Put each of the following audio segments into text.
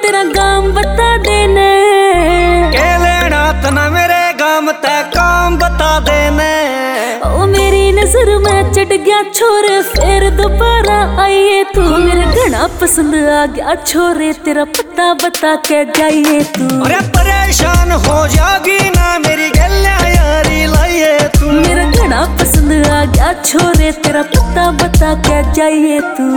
तेरा गाम बता देने के लेना तना मेरे गाम ते काम बता देने। ओ मेरी नजर में चढ़ गया छोरे फिर दोबारा आइए तू। मेरा घना पसंद आ गया छोरे तेरा पता बता के जाइए तू। अरे परेशान हो जागी ना मेरी गल्ला यारी लाइए तू। मेरा घना पसंद आ गया छोरे तेरा पता बता के जाइए तू।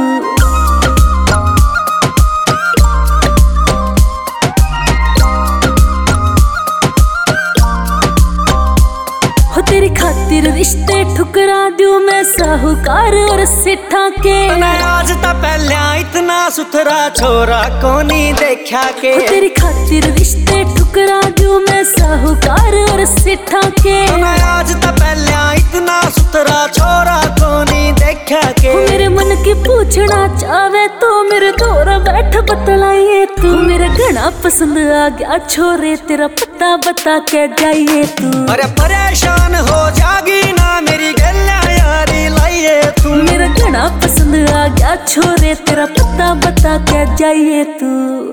तेरी खातिर रिश्ते ठुकरा दूं मैं साहूकार और सेठा के। आज ता पहले इतना सुथरा छोरा कोनी देखा के। तेरी खातिर रिश्ते ठुकरा दूं मैं साहूकार और सेठा के। आज ता पहले इतना सुथरा छोरा कोनी देखा के। मेरे मन की पूछना चाहे तो मेरे दौरा बैठ बतलाइए तू। मेरा घना पसंद आ गया छोरे तेरा पता बता के जाइए तू। अरे परेशान हो जागी ना मेरी गल्ला यारी लाइए तू। मेरा घना पसंद आ गया छोरे तेरा पता बता के जाइए तू।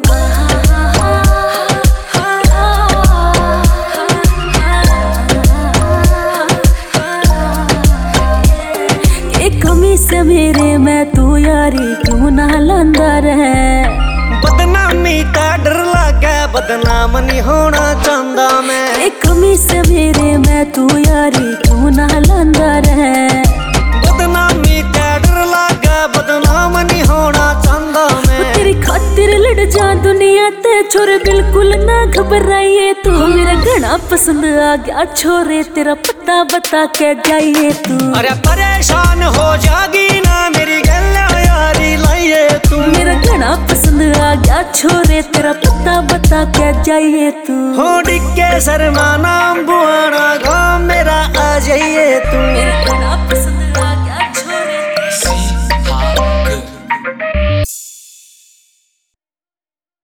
कमी से मेरे मैं तू यारी क्यों ना लांदा रहे। बदनामी का डर लगा बदनाम नहीं होना चाहता मैं। कमी से मेरे मैं तू यारी क्यों ना लांदा रहे। बदनामी का डर लगा बदनाम नहीं होना चाहता मैं। तेरी खातिर लड़ जा दुनिया ते छोरे बिल्कुल ना घबराइए तू। मेरा घना पसंद आ गया छोरे तेरा पता बता के जाइए तू। अरे परेशान हो जागी ना मेरी गल्ला यारी लाइए तू। मेरा घना पसंद आ गया छोरे तेरा पता बता के जाइए तू। हो डिक्के शर्मा नाम बुआना गाँव मेरा आ जाइए तू। मेरा घना